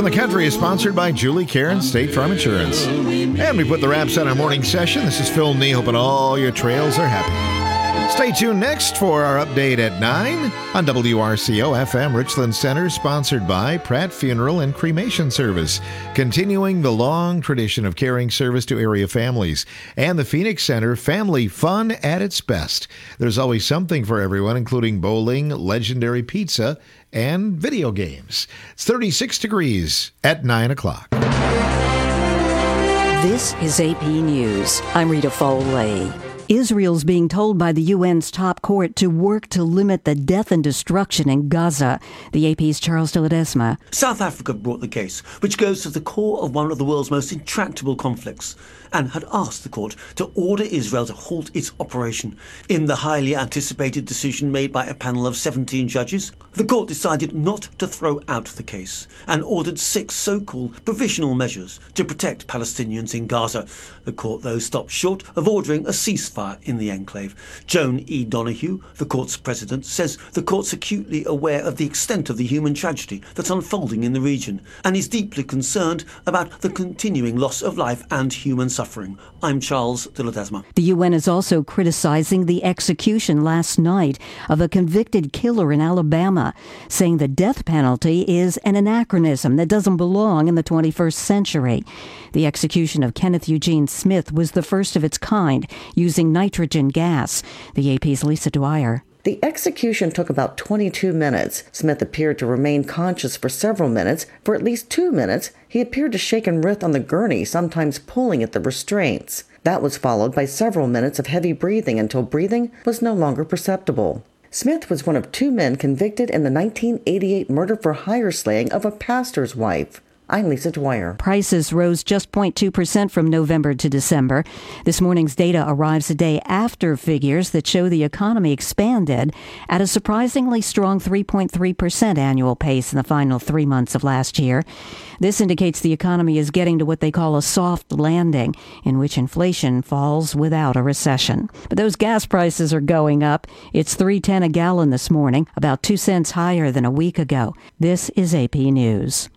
the Country is sponsored by Julie Karen State Farm Insurance. And we put the wraps on our morning session. This is Phil Nee, hoping all your trails are happy. Stay tuned next for our update at 9 on WRCO FM Richland Center, sponsored by Pratt Funeral and Cremation Service, continuing the long tradition of caring service to area families. And the Phoenix Center, family fun at its best. There's always something for everyone, including bowling, legendary pizza, and video games. It's 36 degrees at 9 o'clock. This is AP News. I'm Rita Foley. Israel's being told by the UN's top court to work to limit the death and destruction in Gaza. The AP's Charles de Ledesma. South Africa brought the case, which goes to the core of one of the world's most intractable conflicts, and had asked the court to order Israel to halt its operation. In the highly anticipated decision made by a panel of 17 judges, the court decided not to throw out the case and ordered 6 so-called provisional measures to protect Palestinians in Gaza. The court, though, stopped short of ordering a ceasefire in the enclave. Joan E. Donoghue, the court's president, says the court's acutely aware of the extent of the human tragedy that's unfolding in the region and is deeply concerned about the continuing loss of life and human suffering. I'm Charles de Ledesma. The UN is also criticizing the execution last night of a convicted killer in Alabama, saying the death penalty is an anachronism that doesn't belong in the 21st century. The execution of Kenneth Eugene Smith was the first of its kind, using nitrogen gas. The AP's Lisa Dwyer. The execution took about 22 minutes. Smith appeared to remain conscious for several minutes. For at least 2 minutes, he appeared to shake and writhe on the gurney, sometimes pulling at the restraints. That was followed by several minutes of heavy breathing until breathing was no longer perceptible. Smith was one of 2 men convicted in the 1988 murder-for-hire slaying of a pastor's wife. I'm Lisa Dwyer. Prices rose just 0.2% from November to December. This morning's data arrives a day after figures that show the economy expanded at a surprisingly strong 3.3% annual pace in the final 3 months of last year. This indicates the economy is getting to what they call a soft landing, in which inflation falls without a recession. But those gas prices are going up. It's $3.10 a gallon this morning, about 2 cents higher than a week ago. This is AP News.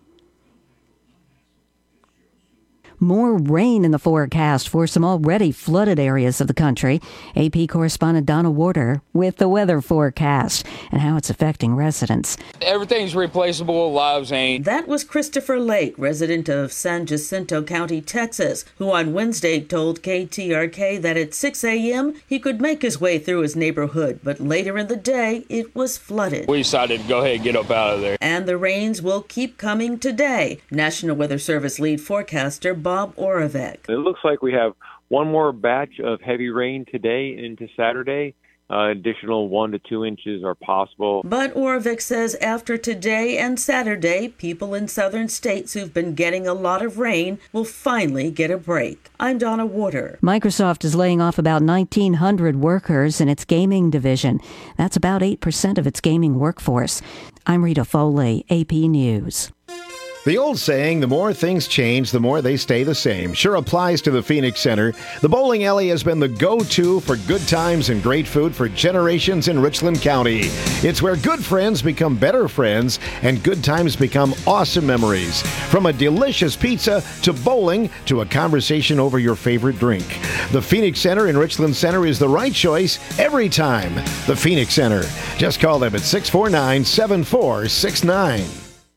More rain in the forecast for some already flooded areas of the country. AP correspondent Donna Warder with the weather forecast and how it's affecting residents. Everything's replaceable, lives ain't. That was Christopher Lake, resident of San Jacinto County, Texas, who on Wednesday told KTRK that at 6 a.m. he could make his way through his neighborhood, but later in the day it was flooded. We decided to go ahead and get up out of there. And the rains will keep coming today. National Weather Service lead forecaster Bob Oravec. It looks like we have one more batch of heavy rain today into Saturday. Additional 1 to 2 inches are possible. But Oravec says after today and Saturday, people in southern states who've been getting a lot of rain will finally get a break. I'm Donna Warder. Microsoft is laying off about 1,900 workers in its gaming division. That's about 8% of its gaming workforce. I'm Rita Foley, AP News. The old saying, the more things change, the more they stay the same, sure applies to the Phoenix Center. The bowling alley has been the go-to for good times and great food for generations in Richland County. It's where good friends become better friends and good times become awesome memories. From a delicious pizza to bowling to a conversation over your favorite drink. The Phoenix Center in Richland Center is the right choice every time. The Phoenix Center. Just call them at 649-7469.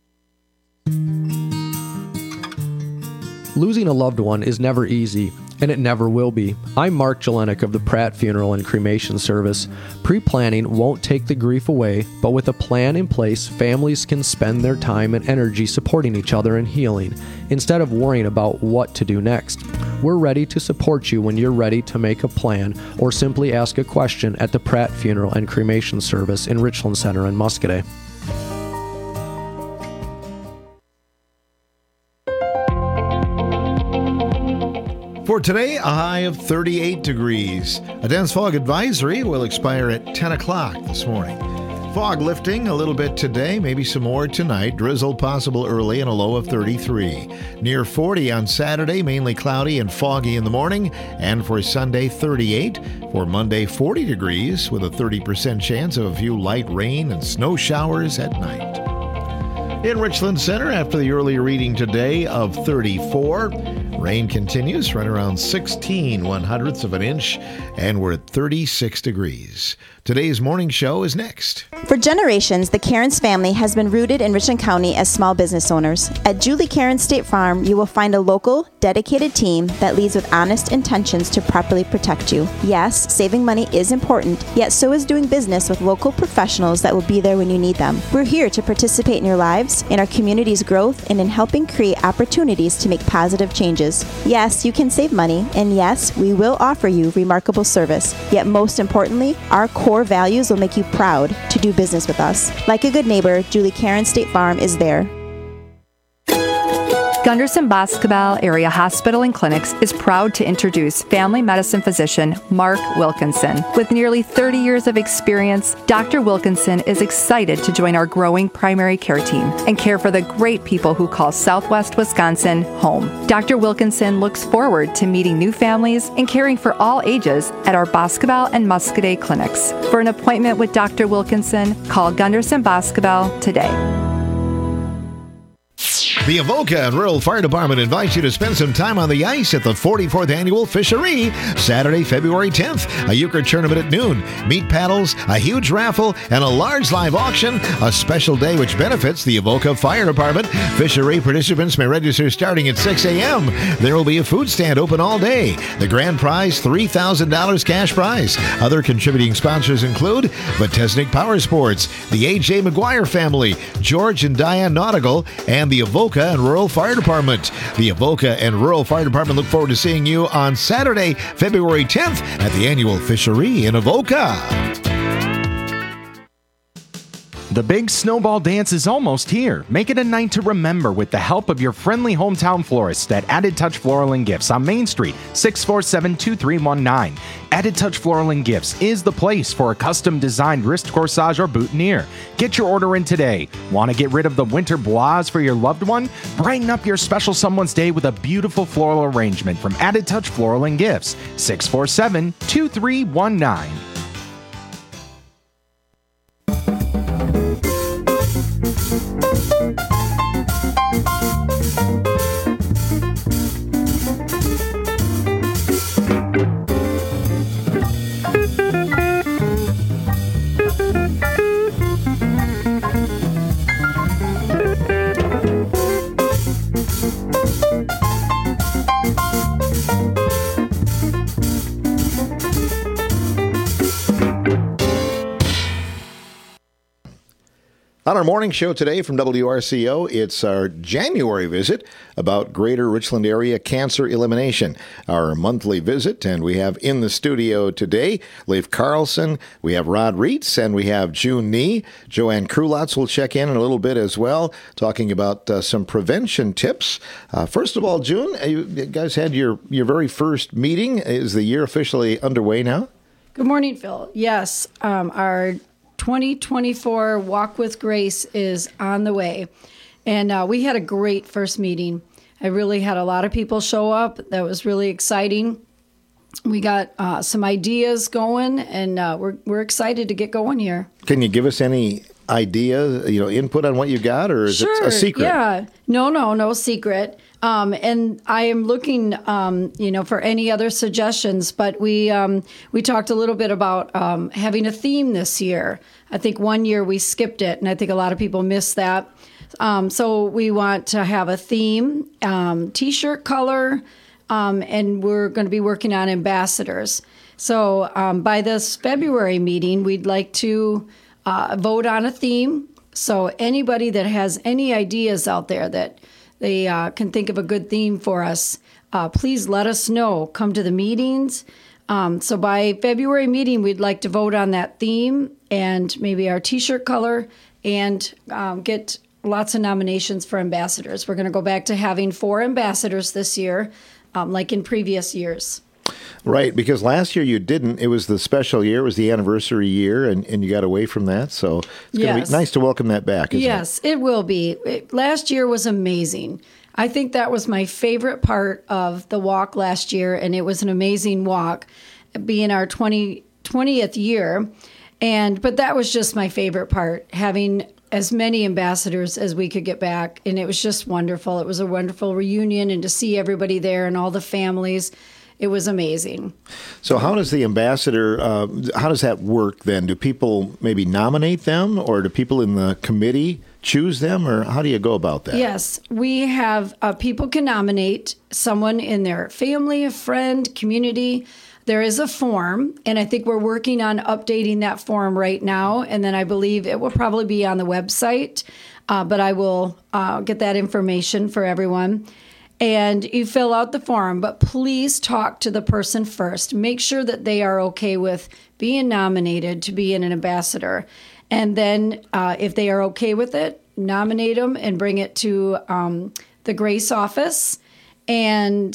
Losing a loved one is never easy, and it never will be. I'm Mark Jelinek of the Pratt Funeral and Cremation Service. Pre-planning won't take the grief away, but with a plan in place, families can spend their time and energy supporting each other and healing, instead of worrying about what to do next. We're ready to support you when you're ready to make a plan or simply ask a question at the Pratt Funeral and Cremation Service in Richland Center and Muscoda. For today, a high of 38 degrees. A dense fog advisory will expire at 10 o'clock this morning. Fog lifting a little bit today, maybe some more tonight. Drizzle possible early and a low of 33. Near 40 on Saturday, mainly cloudy and foggy in the morning. And for Sunday, 38. For Monday, 40 degrees with a 30% chance of a few light rain and snow showers at night. In Richland Center, after the early reading today of 34, rain continues, right around 16/100ths of an inch, and we're at 36 degrees. Today's morning show is next. For generations, the Cairns family has been rooted in Richland County as small business owners. At Julie Cairns State Farm, you will find a local, dedicated team that leads with honest intentions to properly protect you. Yes, saving money is important, yet so is doing business with local professionals that will be there when you need them. We're here to participate in your lives, in our community's growth, and in helping create opportunities to make positive changes. Yes, you can save money, and yes, we will offer you remarkable service. Yet most importantly, our core values will make you proud to do business with us. Like a good neighbor, Julie Cairns State Farm is there. Gunderson Boscobel Area Hospital and Clinics is proud to introduce family medicine physician Mark Wilkinson. With nearly 30 years of experience, Dr. Wilkinson is excited to join our growing primary care team and care for the great people who call Southwest Wisconsin home. Dr. Wilkinson looks forward to meeting new families and caring for all ages at our Boscobel and Muscadet clinics. For an appointment with Dr. Wilkinson, call Gunderson Boscobel today. The Avoca and Rural Fire Department invites you to spend some time on the ice at the 44th Annual Fishery, Saturday, February 10th. A euchre tournament at noon, meat paddles, a huge raffle, and a large live auction. A special day which benefits the Avoca Fire Department. Fishery participants may register starting at 6 a.m. There will be a food stand open all day. The grand prize, $3,000 cash prize. Other contributing sponsors include Botesnik Power Sports, the A.J. McGuire family, George and Diane Nautical, and the Avoca and Rural Fire Department. The Avoca and Rural Fire Department look forward to seeing you on Saturday, February 10th at the annual Fishery in Avoca. The big snowball dance is almost here. Make it a night to remember with the help of your friendly hometown florist at Added Touch Floral and Gifts on Main Street, 647-2319. Added Touch Floral and Gifts is the place for a custom-designed wrist corsage or boutonniere. Get your order in today. Want to get rid of the winter blahs for your loved one? Brighten up your special someone's day with a beautiful floral arrangement from Added Touch Floral and Gifts, 647-2319. On our morning show today from WRCO, it's our January visit about Greater Richland Area Cancer Elimination, our monthly visit. And we have in the studio today Leif Carlson, we have Rod Reitz, and we have June Nee. Joanne Krulotz will check in a little bit as well, talking about some prevention tips. First of all, June, you guys had your very first meeting. Is the year officially underway now? Good morning, Phil. Yes, our 2024 Walk with Grace is on the way. And we had a great first meeting. I really had a lot of people show up. That was really exciting. We got some ideas going, and we're excited to get going here. Can you give us any idea, input on what you got, or is it a secret? Yeah. No secret. And I am looking, for any other suggestions. But we talked a little bit about having a theme this year. I think one year we skipped it, and I think a lot of people missed that. So we want to have a theme, T-shirt color, and we're going to be working on ambassadors. So by this February meeting, we'd like to vote on a theme. So anybody that has any ideas out there that they can think of a good theme for us, please let us know. Come to the meetings. So by February meeting, we'd like to vote on that theme and maybe our T-shirt color and get lots of nominations for ambassadors. We're going to go back to having 4 ambassadors this year, like in previous years. Right, because last year you didn't. It was the special year. It was the anniversary year, and you got away from that. So it's going to be nice to welcome that back, isn't it? Yes, it will be. Last year was amazing. I think that was my favorite part of the walk last year, and it was an amazing walk, being our 20th year. But that was just my favorite part, having as many ambassadors as we could get back, and it was just wonderful. It was a wonderful reunion, and to see everybody there and all the families, it was amazing. So how does the ambassador, how does that work then? Do people maybe nominate them, or do people in the committee choose them, or how do you go about that? Yes, we have people can nominate someone in their family, a friend, community. There is a form, and I think we're working on updating that form right now, and then I believe it will probably be on the website, but I will get that information for everyone. And you fill out the form, but please talk to the person first. Make sure that they are okay with being nominated to be an ambassador. And then if they are okay with it, nominate them and bring it to the Grace office. And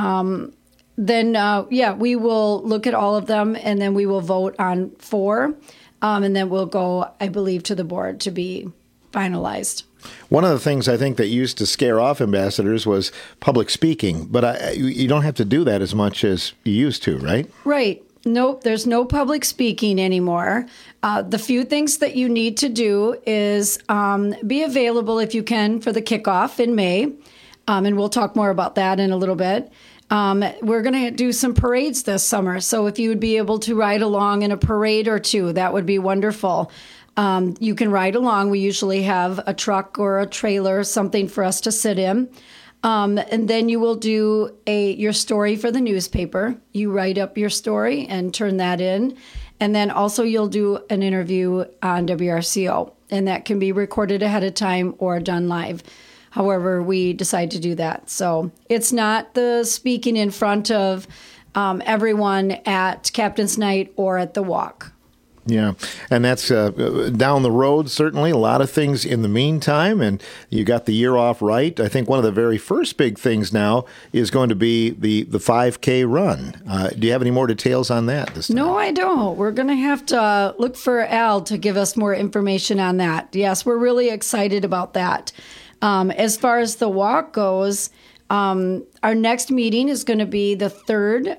then, we will look at all of them, and then we will vote on 4. And then we'll go, I believe, to the board to be finalized. One of the things I think that used to scare off ambassadors was public speaking, but you don't have to do that as much as you used to, right? Right. Nope, there's no public speaking anymore. The few things that you need to do is be available if you can for the kickoff in May, and we'll talk more about that in a little bit. We're going to do some parades this summer, so if you would be able to ride along in a parade or two, that would be wonderful. You can ride along. We usually have a truck or a trailer, something for us to sit in. And then you will do your story for the newspaper. You write up your story and turn that in. And then also you'll do an interview on WRCO. And that can be recorded ahead of time or done live. However, we decide to do that. So it's not the speaking in front of everyone at Captain's Night or at the walk. Yeah, and that's down the road, certainly. A lot of things in the meantime, and you got the year off right. I think one of the very first big things now is going to be the 5K run. Do you have any more details on that this time? No, I don't. We're going to have to look for Al to give us more information on that. Yes, we're really excited about that. As far as the walk goes, our next meeting is going to be the third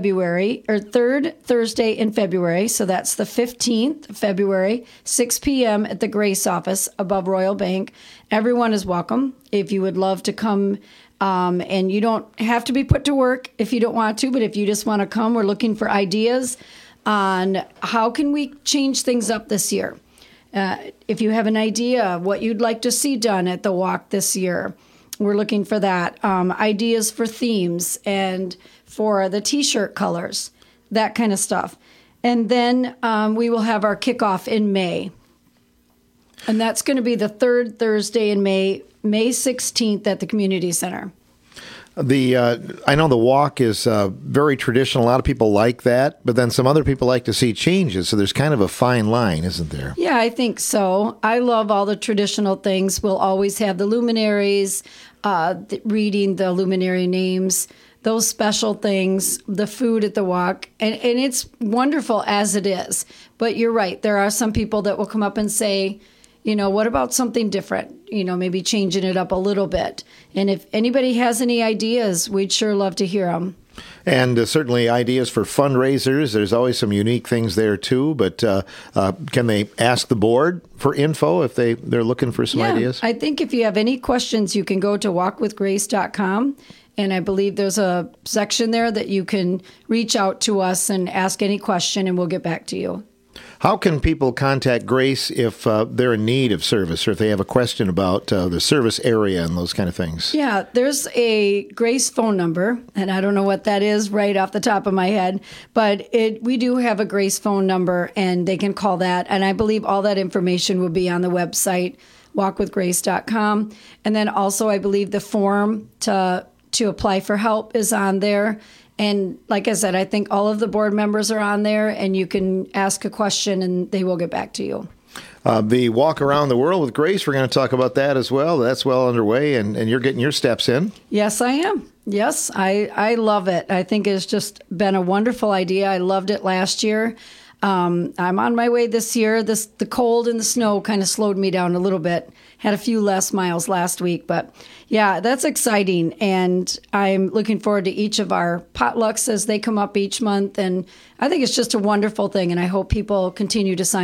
Thursday in February. So that's the 15th of February, 6 p.m. at the Grace office above Royal Bank. Everyone is welcome. If you would love to come, and you don't have to be put to work if you don't want to, but if you just want to come, we're looking for ideas on how can we change things up this year. If you have an idea of what you'd like to see done at the walk this year, we're looking for that. Ideas for themes and for the T-shirt colors, that kind of stuff. And then we will have our kickoff in May. And that's going to be the third Thursday in May, May 16th at the Community Center. I know the walk is very traditional. A lot of people like that, but then some other people like to see changes. So there's kind of a fine line, isn't there? Yeah, I think so. I love all the traditional things. We'll always have the luminaries, reading the luminary names, those special things, the food at the walk. And it's wonderful as it is. But you're right. There are some people that will come up and say, you know, what about something different? You know, maybe changing it up a little bit. And if anybody has any ideas, we'd sure love to hear them. And certainly ideas for fundraisers. There's always some unique things there, too. But can they ask the board for info if they're looking for some ideas? I think if you have any questions, you can go to walkwithgrace.com. And I believe there's a section there that you can reach out to us and ask any question, and we'll get back to you. How can people contact Grace if they're in need of service or if they have a question about the service area and those kind of things? Yeah, there's a Grace phone number, and I don't know what that is right off the top of my head, but we do have a Grace phone number, and they can call that. And I believe all that information will be on the website, walkwithgrace.com. And then also I believe the form to apply for help is on there. And like I said, I think all of the board members are on there, and you can ask a question and they will get back to you. The Walk Around the World with Grace, we're going to talk about that as well. That's well underway, and you're getting your steps in. Yes, I am. Yes, I love it. I think it's just been a wonderful idea. I loved it last year. I'm on my way this year. The cold and the snow kind of slowed me down a little bit. Had a few less miles last week, but yeah, that's exciting. And I'm looking forward to each of our potlucks as they come up each month. And I think it's just a wonderful thing. And I hope people continue to sign up.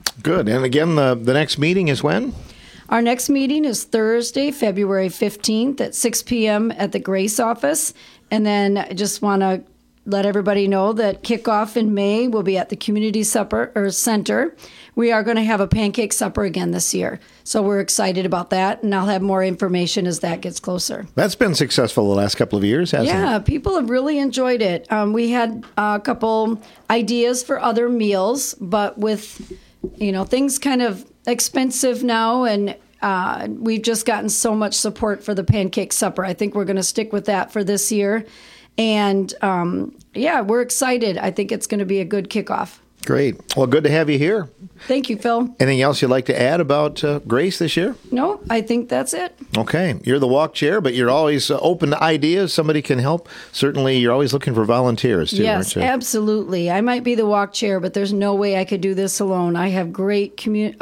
Good. And again, the next meeting is when? Our next meeting is Thursday, February 15th at 6 p.m. at the Grace office. And then I just want to let everybody know that kickoff in May will be at the Community Supper or Center. We are going to have a pancake supper again this year. So we're excited about that. And I'll have more information as that gets closer. That's been successful the last couple of years, hasn't it? Yeah, people have really enjoyed it. We had a couple ideas for other meals, but with, things kind of expensive now, and we've just gotten so much support for the pancake supper. I think we're going to stick with that for this year. And we're excited. I think it's going to be a good kickoff. Great. Well, good to have you here. Thank you, Phil. Anything else you'd like to add about Grace this year? No, I think that's it. Okay. You're the walk chair, but you're always open to ideas. Somebody can help. Certainly, you're always looking for volunteers, too. Yes, absolutely. I might be the walk chair, but there's no way I could do this alone. I have great committee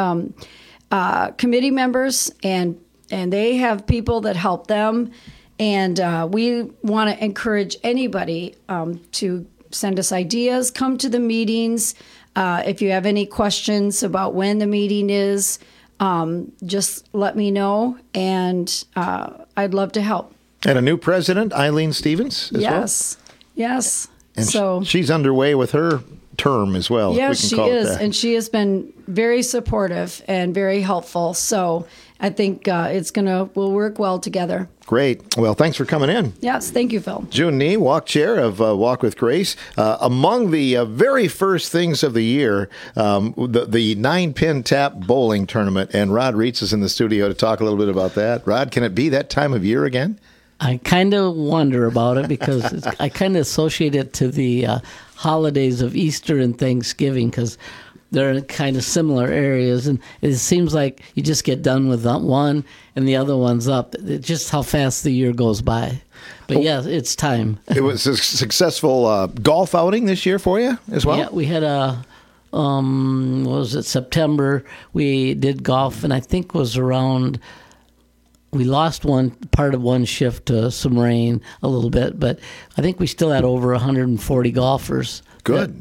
members, and they have people that help them. And we want to encourage anybody to send us ideas, come to the meetings. If you have any questions about when the meeting is, just let me know, and I'd love to help. And a new president, Eileen Stevens, as well? Yes. And so she's underway with her term as well. Yes, she is, and she has been very supportive and very helpful. So I think we'll work well together. Great. Well, thanks for coming in. Yes, thank you, Phil. June Nee, walk chair of Walk with Grace. Among the very first things of the year, the 9-pin tap bowling tournament, and Rod Reitz is in the studio to talk a little bit about that. Rod, can it be that time of year again? I kind of wonder about it because I kind of associate it to the holidays of Easter and Thanksgiving because they're in kind of similar areas, and it seems like you just get done with one and the other one's up. It's just how fast the year goes by. But yeah, it's time. It was a successful golf outing this year for you as well? Yeah, we had September. We did golf, and I think it was around... We lost part of one shift to some rain a little bit, but I think we still had over 140 golfers. Good.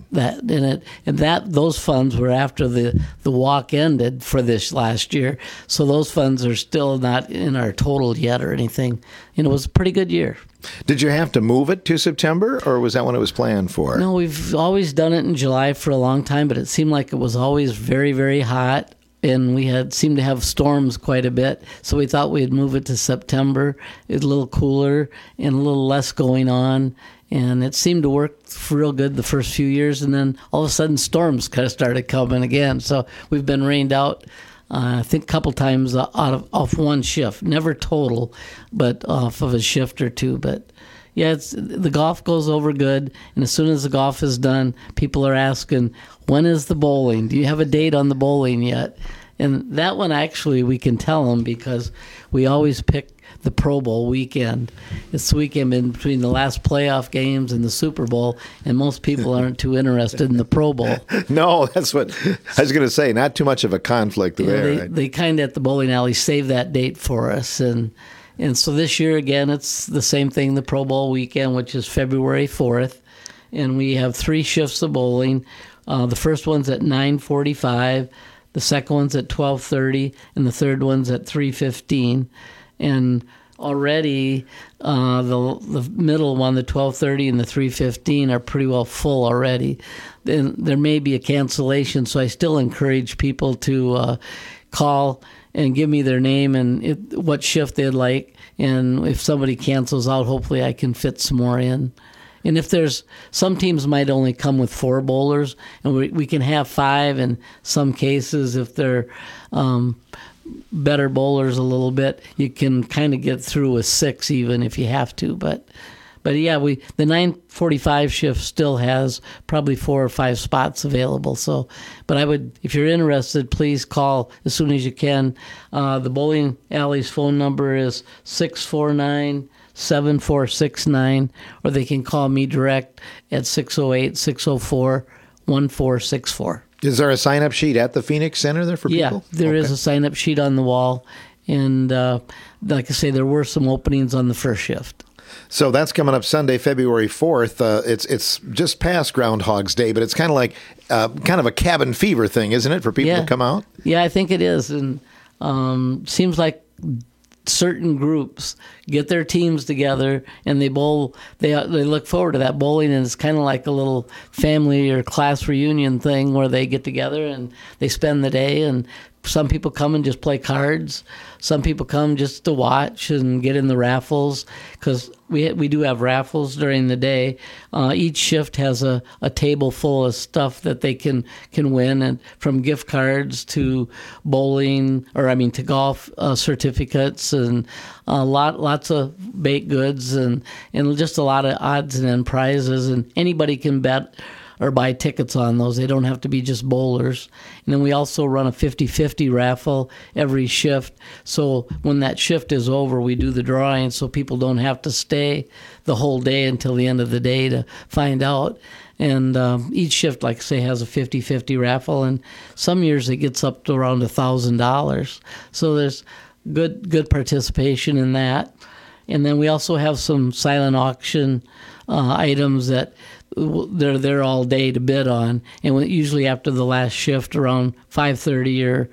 Those funds were after the walk ended for this last year, so those funds are still not in our total yet or anything. It was a pretty good year. Did you have to move it to September, or was that when it was planned for? No, we've always done it in July for a long time, but it seemed like it was always very, very hot. And we seemed to have storms quite a bit, so we thought we'd move it to September. It's a little cooler and a little less going on, and it seemed to work real good the first few years, and then all of a sudden storms kind of started coming again. So we've been rained out, I think a couple times off one shift, never total, but off of a shift or two. But yeah, the golf goes over good, and as soon as the golf is done, people are asking, when is the bowling? Do you have a date on the bowling yet? And that one, actually, we can tell them because we always pick the Pro Bowl weekend. It's the weekend in between the last playoff games and the Super Bowl, and most people aren't too interested in the Pro Bowl. No, that's what I was going to say. Not too much of a conflict there. They kind of at the bowling alley save that date for us. And so this year, again, it's the same thing, the Pro Bowl weekend, which is February 4th. And we have 3 shifts of bowling. The first one's at 9:45, the second one's at 12:30, and the third one's at 3:15. And already the middle one, the 12:30 and the 3:15, are pretty well full already. Then there may be a cancellation, so I still encourage people to call and give me their name and what shift they'd like. And if somebody cancels out, hopefully I can fit some more in. And if some teams might only come with 4 bowlers, and we can have 5 in some cases. If they're better bowlers a little bit, you can kind of get through with 6 even if you have to. But yeah, the 9:45 shift still has probably 4 or 5 spots available. So, but if you're interested, please call as soon as you can. The bowling alley's phone number is 649-7469, or they can call me direct at 608-604-1464. Is there a sign-up sheet at the Phoenix Center there for people? Yeah, there is a sign-up sheet on the wall. And like I say, there were some openings on the first shift. So that's coming up Sunday, February 4th. It's just past Groundhog's Day, but it's kind of like kind of a cabin fever thing, isn't it, for people to come out? Yeah, I think it is. And seems like certain groups get their teams together and they bowl. They look forward to that bowling, and it's kind of like a little family or class reunion thing where they get together and they spend the day. And some people come and just play cards. Some people come just to watch and get in the raffles, because we do have raffles during the day. Each shift has a table full of stuff that they can win, and from gift cards to bowling, to golf certificates, and lots of baked goods, and just a lot of odds and end prizes. And anybody can bet or buy tickets on those. They don't have to be just bowlers. And then we also run a 50-50 raffle every shift. So when that shift is over, we do the drawing so people don't have to stay the whole day until the end of the day to find out. And each shift, like I say, has a 50-50 raffle. And some years it gets up to around $1,000. So there's good participation in that. And then we also have some silent auction items that they're there all day to bid on, and usually after the last shift around 5:30 or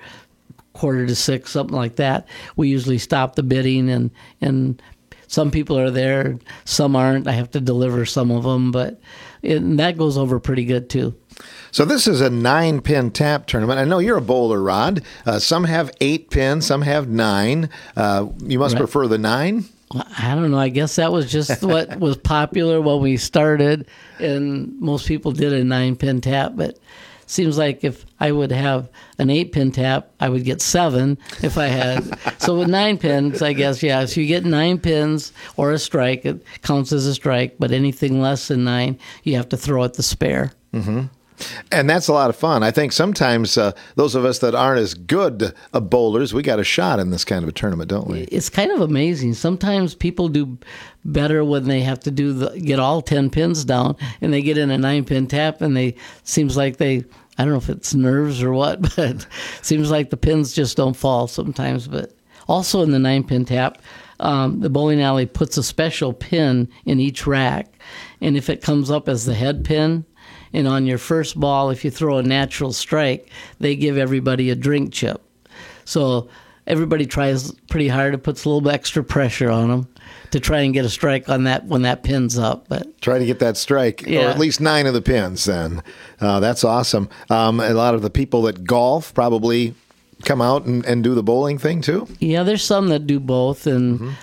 5:45, something like that, we usually stop the bidding, and some people are there, some aren't. I have to deliver some of them, but that goes over pretty good too. So this is a 9-pin tap tournament. I know you're a bowler, Rod. Some have 8 pins, some have 9. You must prefer the 9? I don't know. I guess that was just what was popular when we started, and most people did a 9-pin tap. But it seems like if I would have an 8-pin tap, I would get 7 if I had. So with 9 pins, I guess, yeah. So you get 9 pins or a strike. It counts as a strike. But anything less than 9, you have to throw at the spare. Mm-hmm. And that's a lot of fun. I think sometimes those of us that aren't as good bowlers, we got a shot in this kind of a tournament, don't we? It's kind of amazing. Sometimes people do better when they have to get all 10 pins down, and they get in a 9-pin tap, and seems like I don't know if it's nerves or what, but it seems like the pins just don't fall sometimes. But also in the 9-pin tap, the bowling alley puts a special pin in each rack, and if it comes up as the head pin, and on your first ball, if you throw a natural strike, they give everybody a drink chip. So everybody tries pretty hard. It puts a little bit extra pressure on them to try and get a strike on that when that pin's up. But try to get that strike, or at least 9 of the pins then. That's awesome. A lot of the people that golf probably come out and do the bowling thing too? Yeah, there's some that do both. And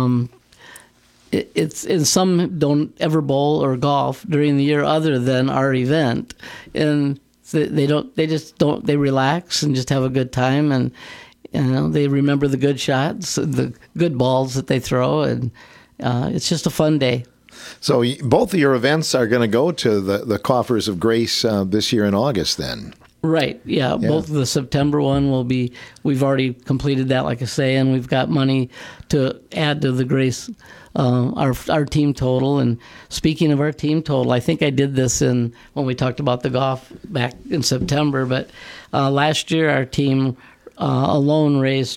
and some don't ever bowl or golf during the year other than our event, and they relax and just have a good time, and they remember the good shots, the good balls that they throw, and it's just a fun day. So both of your events are going to go to the Coffers of Grace this year in August then? Right, yeah. Both of the September one will be, we've already completed that, like I say, and we've got money to add to the Grace, our team total. And speaking of our team total, I think I did this when we talked about the golf back in September, but last year our team alone raised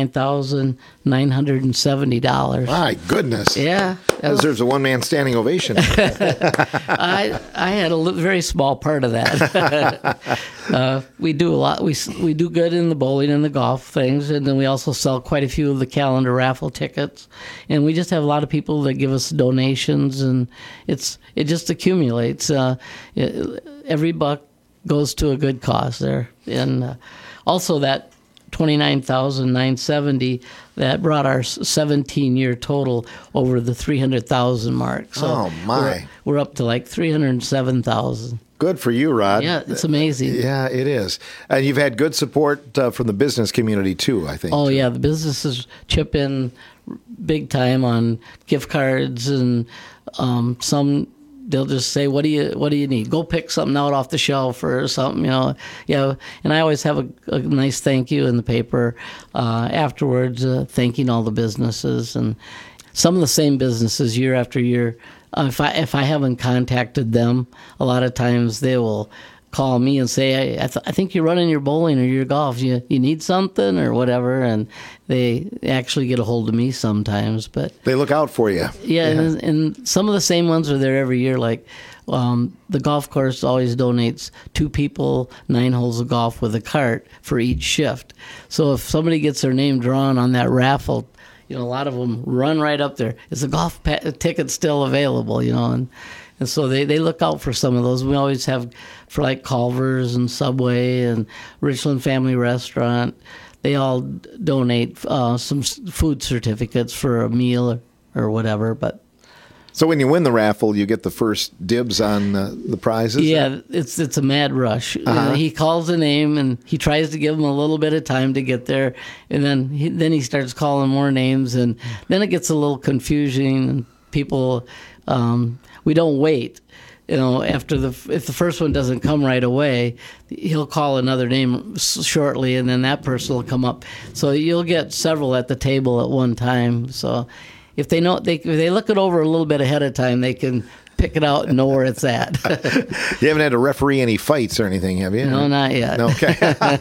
$29,970. My goodness. Yeah. That deserves a one-man standing ovation. I had a very small part of that. We do a lot. We do good in the bowling and the golf things, and then we also sell quite a few of the calendar raffle tickets. And we just have a lot of people that give us donations, and it just accumulates. Every buck goes to a good cause there. And also that $29,970 that brought our 17-year total over the 300,000 mark. So we're up to like 307,000. Good for you, Rod. Yeah, it's amazing. Yeah, it is. And you've had good support from the business community too, I think. Oh yeah, the businesses chip in big time on gift cards, and some. They'll just say, "What do you need? Go pick something out off the shelf or something." Yeah. And I always have a nice thank you in the paper afterwards, thanking all the businesses, and some of the same businesses year after year. If I haven't contacted them, a lot of times they will call me and say, I think you're running your bowling or your golf. You need something or whatever, and they actually get a hold of me sometimes. But they look out for you. Yeah, and some of the same ones are there every year. Like the golf course always donates 2 people 9 holes of golf with a cart for each shift. So if somebody gets their name drawn on that raffle, a lot of them run right up there. Is the golf ticket still available? And so they look out for some of those. We always have for like Culver's and Subway and Richland Family Restaurant. They all donate some food certificates for a meal or whatever. But so when you win the raffle, you get the first dibs on the prizes? Yeah, it's a mad rush. He calls a name, and he tries to give them a little bit of time to get there, and then he starts calling more names, and then it gets a little confusing, and people, we don't wait. If the first one doesn't come right away, he'll call another name shortly, and then that person will come up. So you'll get several at the table at one time. So if they look it over a little bit ahead of time, they can pick it out and know where it's at. You haven't had to referee any fights or anything, have you? No, not yet. Okay.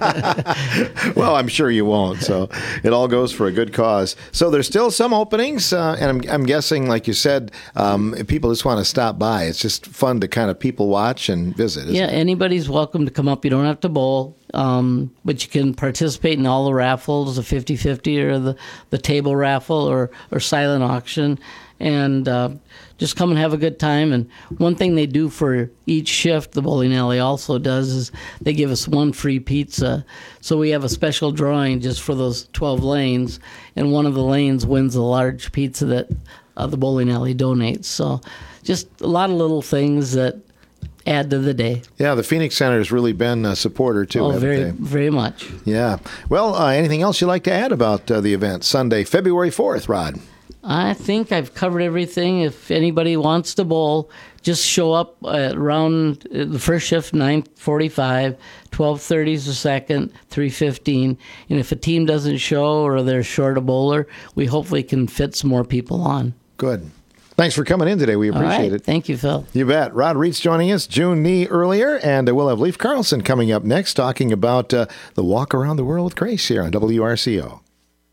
Well, I'm sure you won't. So it all goes for a good cause. So there's still some openings, and I'm guessing, like you said, people just want to stop by. It's just fun to kind of people watch and visit. Yeah, anybody's welcome to come up. You don't have to bowl. But you can participate in all the raffles, the 50-50 or the table raffle or silent auction, and just come and have a good time. And one thing they do for each shift, the bowling alley also does, is they give us 1 free pizza. So we have a special drawing just for those 12 lanes, and one of the lanes wins a large pizza that the bowling alley donates. So just a lot of little things that add to the day. Yeah, the Phoenix Center has really been a supporter too. Oh, very much. Yeah. Well, anything else you'd like to add about the event Sunday, February 4th, Rod? I think I've covered everything. If anybody wants to bowl, just show up at around the first shift, 9:45, 12:30 is the second, 3:15. And if a team doesn't show or they're short a bowler, we hopefully can fit some more people on. Good. Thanks for coming in today. We appreciate it. Thank you, Phil. You bet. Rod Reitz joining us, June Nee earlier, and we'll have Leif Carlson coming up next talking about the Walk Around the World with Grace here on WRCO.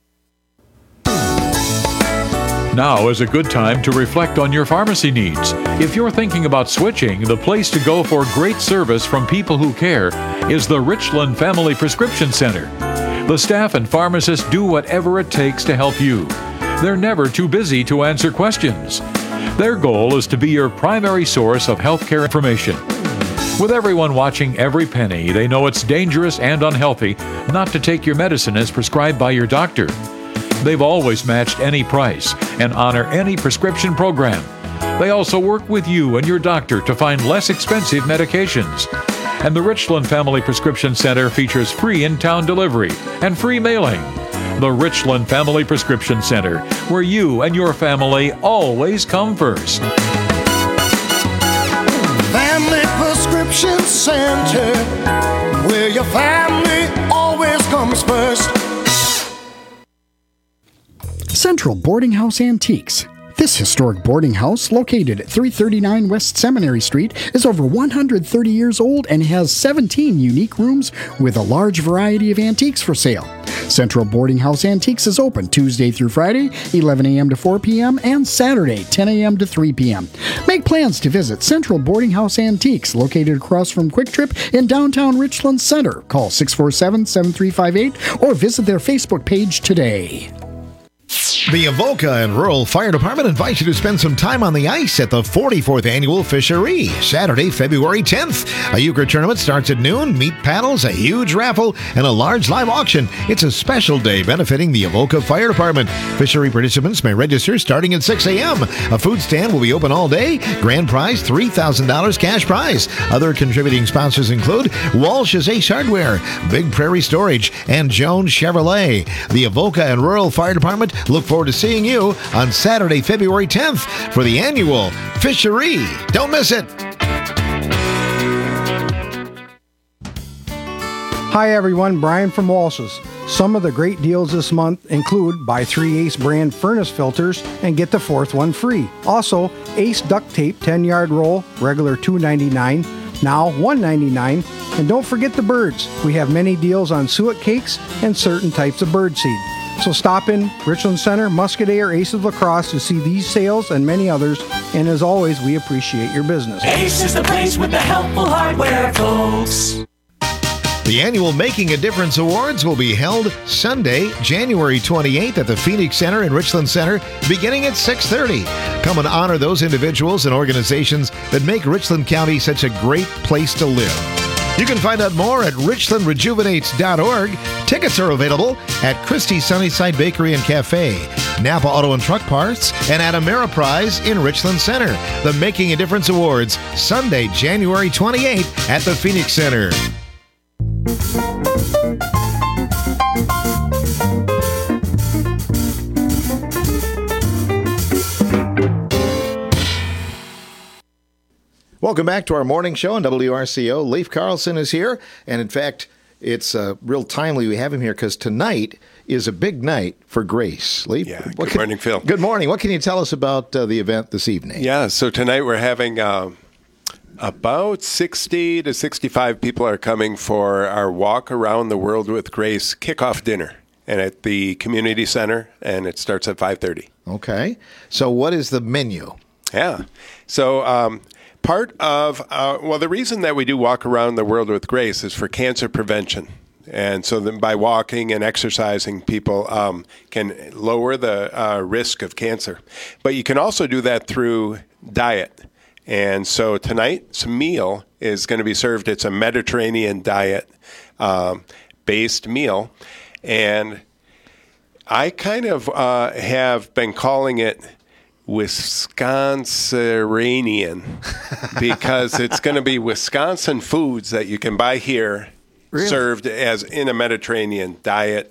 Now is a good time to reflect on your pharmacy needs. If you're thinking about switching, the place to go for great service from people who care is the Richland Family Prescription Center. The staff and pharmacists do whatever it takes to help you. They're never too busy to answer questions. Their goal is to be your primary source of healthcare information. With everyone watching every penny, they know it's dangerous and unhealthy not to take your medicine as prescribed by your doctor. They've always matched any price and honor any prescription program. They also work with you and your doctor to find less expensive medications. And the Richland Family Prescription Center features free in-town delivery and free mailing. The Richland Family Prescription Center, where you and your family always come first. Family Prescription Center, where your family always comes first. Central Boarding House Antiques. This historic boarding house, located at 339 West Seminary Street, is over 130 years old and has 17 unique rooms with a large variety of antiques for sale. Central Boarding House Antiques is open Tuesday through Friday, 11 a.m. to 4 p.m., and Saturday, 10 a.m. to 3 p.m. Make plans to visit Central Boarding House Antiques, located across from Quick Trip in downtown Richland Center. Call 647-7358 or visit their Facebook page today. The Avoca and Rural Fire Department invites you to spend some time on the ice at the 44th Annual Fishery, Saturday, February 10th. A euchre tournament starts at noon, meat paddles, a huge raffle, and a large live auction. It's a special day benefiting the Avoca Fire Department. Fishery participants may register starting at 6 a.m. A food stand will be open all day. Grand prize, $3,000 cash prize. Other contributing sponsors include Walsh's Ace Hardware, Big Prairie Storage, and Jones Chevrolet. The Avoca and Rural Fire Department look forward to seeing you on Saturday, February 10th for the annual Fishery. Don't miss it. Hi everyone, Brian from Walsh's. Some of the great deals this month include buy 3 Ace brand furnace filters and get the 4th one free. Also, Ace duct tape 10-yard roll, regular $2.99. now $1.99. And don't forget the birds. We have many deals on suet cakes and certain types of birdseed. So stop in Richland Center, Muscadet, or Ace of La Crosse to see these sales and many others. And as always, we appreciate your business. Ace is the place with the helpful hardware, folks. The annual Making a Difference Awards will be held Sunday, January 28th at the Phoenix Center in Richland Center, beginning at 6:30. Come and honor those individuals and organizations that make Richland County such a great place to live. You can find out more at richlandrejuvenates.org. Tickets are available at Christie's Sunnyside Bakery and Cafe, Napa Auto and Truck Parts, and at Ameriprise in Richland Center. The Making a Difference Awards, Sunday, January 28th at the Phoenix Center. Welcome back to our morning show on WRCO. Leif Carlson is here, and in fact, it's real timely we have him here because tonight is a big night for Grace. Leif? Yeah, good morning, Phil. Good morning. What can you tell us about the event this evening? Yeah, so tonight we're having about 60 to 65 people are coming for our Walk Around the World with Grace kickoff dinner, and at the community center, and it starts at 5:30. Okay. So what is the menu? Yeah. So part of, the reason that we do Walk Around the World with Grace is for cancer prevention. And so then by walking and exercising, people can lower the risk of cancer. But you can also do that through diet. And so tonight's meal is going to be served. It's a Mediterranean diet based meal. And I kind of have been calling it Wisconsinanian because it's going to be Wisconsin foods that you can buy here, really? Served as in a Mediterranean diet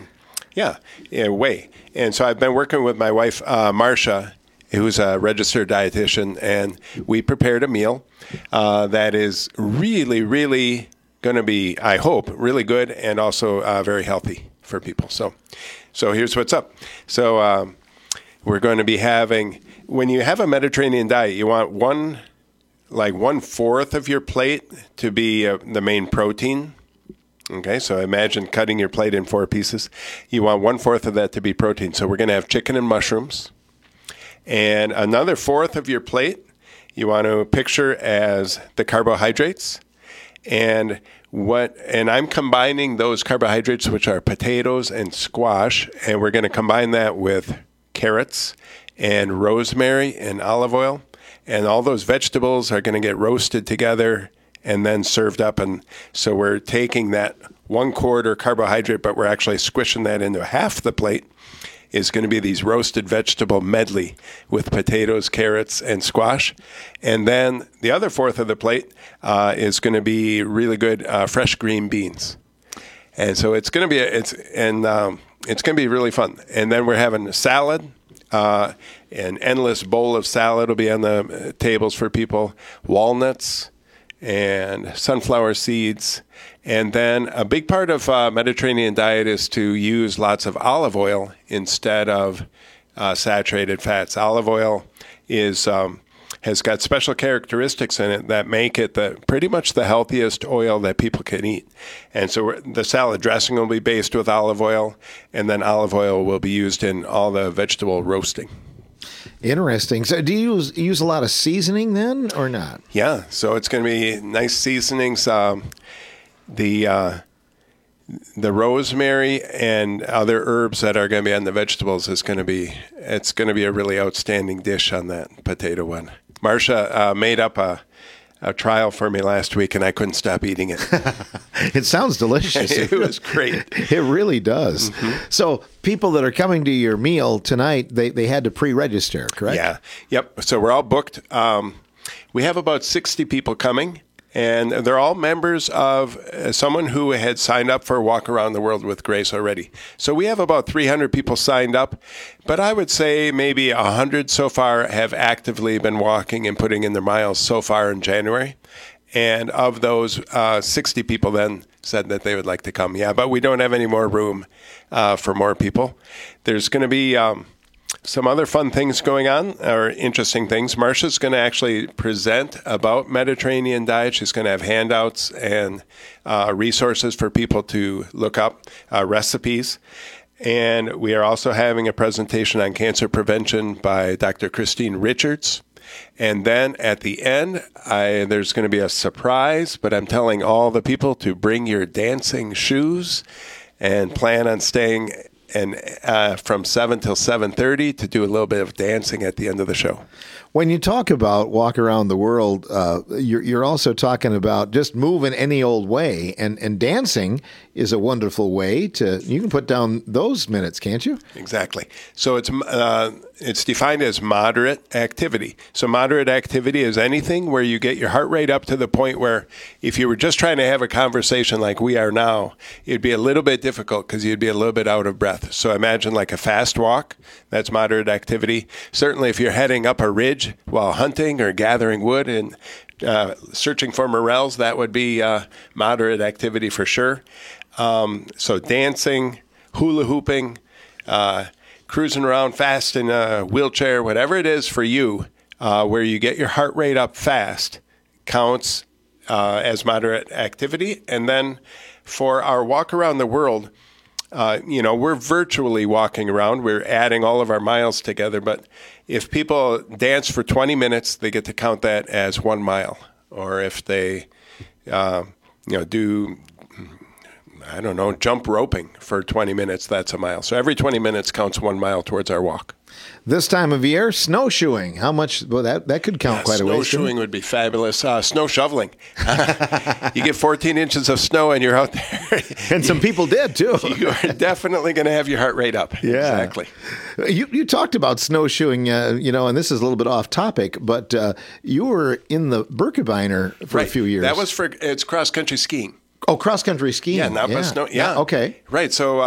way. And so I've been working with my wife, Marcia, who's a registered dietitian, and we prepared a meal that is really, really going to be, I hope, really good and also very healthy for people. So here's what's up. So we're going to be having, when you have a Mediterranean diet, you want 1/4 of your plate to be the main protein. Okay, so imagine cutting your plate in 4 pieces. You want 1/4 of that to be protein. So we're going to have chicken and mushrooms. And another 1/4 of your plate, you want to picture as the carbohydrates. And I'm combining those carbohydrates, which are potatoes and squash, and we're going to combine that with carrots and rosemary and olive oil. And all those vegetables are going to get roasted together and then served up. And so we're taking that 1/4 carbohydrate, but we're actually squishing that into half the plate. Is going to be these roasted vegetable medley with potatoes, carrots, and squash. And then the other 1/4 of the plate is going to be really good fresh green beans. And so it's going to be it's going to be really fun. And then we're having a salad. An endless bowl of salad will be on the tables for people. Walnuts and sunflower seeds. And then a big part of Mediterranean diet is to use lots of olive oil instead of saturated fats. Olive oil has got special characteristics in it that make it pretty much the healthiest oil that people can eat. And so the salad dressing will be based with olive oil, and then olive oil will be used in all the vegetable roasting. Interesting. So do you use a lot of seasoning then or not? Yeah, so it's going to be nice seasonings. The rosemary and other herbs that are going to be on the vegetables it's going to be a really outstanding dish on that potato one. Marcia made up a trial for me last week, and I couldn't stop eating it. It sounds delicious. It was great. It really does. Mm-hmm. So people that are coming to your meal tonight, they had to pre-register, correct? Yeah. Yep. So we're all booked. We have about 60 people coming. And they're all members of someone who had signed up for Walk Around the World with Grace already. So we have about 300 people signed up, but I would say maybe 100 so far have actively been walking and putting in their miles so far in January. And of those, 60 people then said that they would like to come. Yeah, but we don't have any more room for more people. There's going to be Some other fun things going on, or interesting things. Marcia's going to actually present about Mediterranean diet. She's going to have handouts and resources for people to look up, recipes. And we are also having a presentation on cancer prevention by Dr. Christine Richards. And then at the end, there's going to be a surprise, but I'm telling all the people to bring your dancing shoes and plan on staying from 7 till 7:30 to do a little bit of dancing at the end of the show. When you talk about walk around the world, you're also talking about just moving any old way, and dancing is a wonderful way to. You can put down those minutes, can't you? Exactly. So it's defined as moderate activity. So moderate activity is anything where you get your heart rate up to the point where if you were just trying to have a conversation like we are now, it'd be a little bit difficult because you'd be a little bit out of breath. So imagine like a fast walk. That's moderate activity. Certainly if you're heading up a ridge while hunting or gathering wood and searching for morels, that would be moderate activity for sure. So dancing, hula hooping, cruising around fast in a wheelchair, whatever it is for you, where you get your heart rate up fast, counts as moderate activity. And then for our walk around the world, we're virtually walking around. We're adding all of our miles together. But if people dance for 20 minutes, they get to count that as 1 mile. Or if they, do, jump roping for 20 minutes, that's a mile. So every 20 minutes counts 1 mile towards our walk. This time of year, snowshoeing. How much? Well, that could count quite a ways. Snowshoeing would be fabulous. Snow shoveling. You get 14 inches of snow and you're out there. And some people did, too. You are definitely going to have your heart rate up. Yeah. Exactly. You talked about snowshoeing, and this is a little bit off topic, but you were in the Birkebeiner for a few years. That was it's cross-country skiing. Oh, cross-country skiing. Yeah, not snow. Yeah. Okay. Right. So,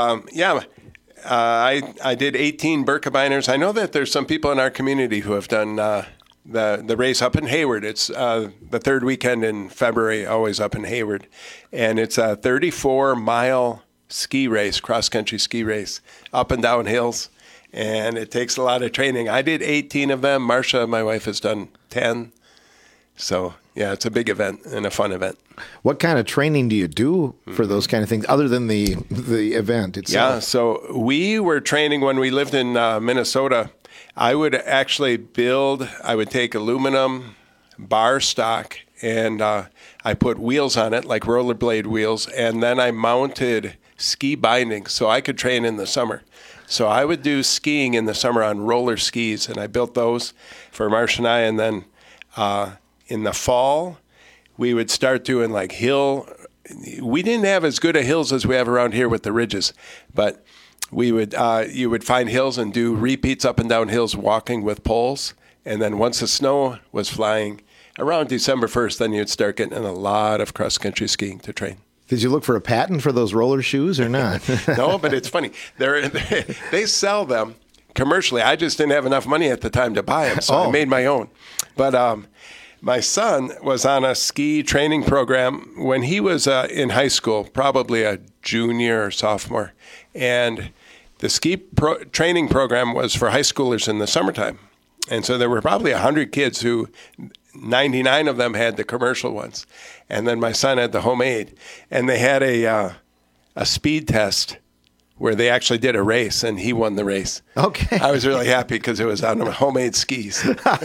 I did 18 Birkebeiners. I know that there's some people in our community who have done the race up in Hayward. It's the third weekend in February, always up in Hayward. And it's a 34-mile ski race, cross-country ski race, up and down hills. And it takes a lot of training. I did 18 of them. Marcia, my wife, has done 10. So, yeah, it's a big event and a fun event. What kind of training do you do for those kind of things other than the event itself? Yeah, so we were training when we lived in Minnesota. I would actually I would take aluminum bar stock and I put wheels on it, like rollerblade wheels, and then I mounted ski bindings so I could train in the summer. So I would do skiing in the summer on roller skis, and I built those for Marcia and I, and then in the fall, we would start doing like we didn't have as good a hills as we have around here with the ridges, but we would, you would find hills and do repeats up and down hills walking with poles. And then once the snow was flying around December 1st, then you'd start getting in a lot of cross-country skiing to train. Did you look for a patent for those roller shoes or not? No, but it's funny. They sell them commercially. I just didn't have enough money at the time to buy them, so I made my own. But my son was on a ski training program when he was in high school, probably a junior or sophomore. And the ski training program was for high schoolers in the summertime. And so there were probably 100 kids who 99 of them had the commercial ones. And then my son had the homemade. And they had a speed test where they actually did a race, and he won the race. Okay. I was really happy because it was on homemade skis.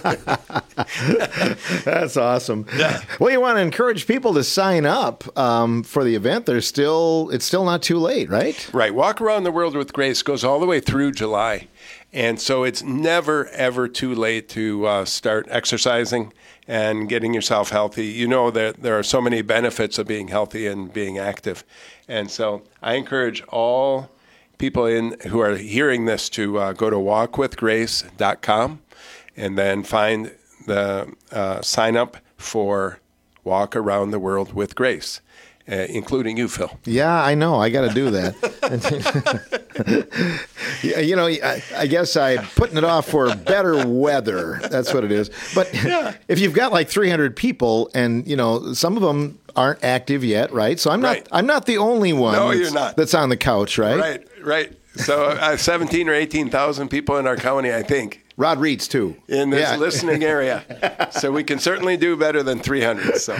That's awesome. Yeah. Well, you want to encourage people to sign up for the event. It's still not too late, right? Right. Walk Around the World with Grace goes all the way through July. And so it's never, ever too late to start exercising and getting yourself healthy. You know that there are so many benefits of being healthy and being active. And so I encourage all people who are hearing this to go to walkwithgrace.com and then find the sign up for Walk Around the World with Grace, including you, Phil. Yeah, I know. I got to do that. I guess I'm putting it off for better weather. That's what it is. But if you've got like 300 people and, some of them aren't active yet, right? So I'm not the only one you're not. that's on the couch, right? Right. So 17 or 18,000 people in our county, I think. Rod Reeds, too. In this listening area. So we can certainly do better than 300. So